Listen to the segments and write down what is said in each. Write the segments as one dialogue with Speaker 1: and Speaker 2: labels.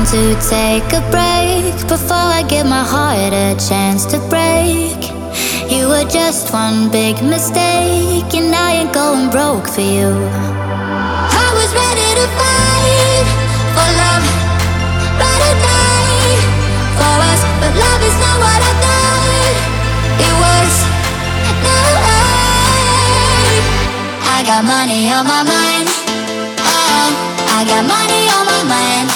Speaker 1: to take a break before I give my heart a chance to break. You were just one big mistake, and I ain't going broke for you. I was ready to fight for love, ride or die for us, but love is not what I thought it was. No, I got money on my mind. Oh, I got money on my mind.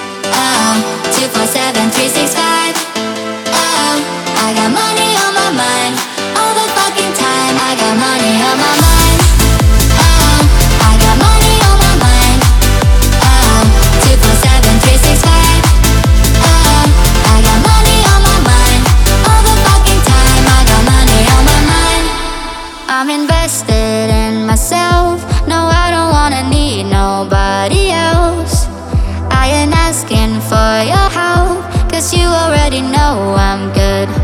Speaker 1: 247 365. Oh, I got money on my mind all the fucking time. I got money on my mind. Oh, I got money on my mind. 247 365. Oh, I got money on my mind all the fucking time. I got money on my mind. I'm invested in myself. No, I don't wanna need nobody else. I ain't asking for your help, 'cause you already know I'm good.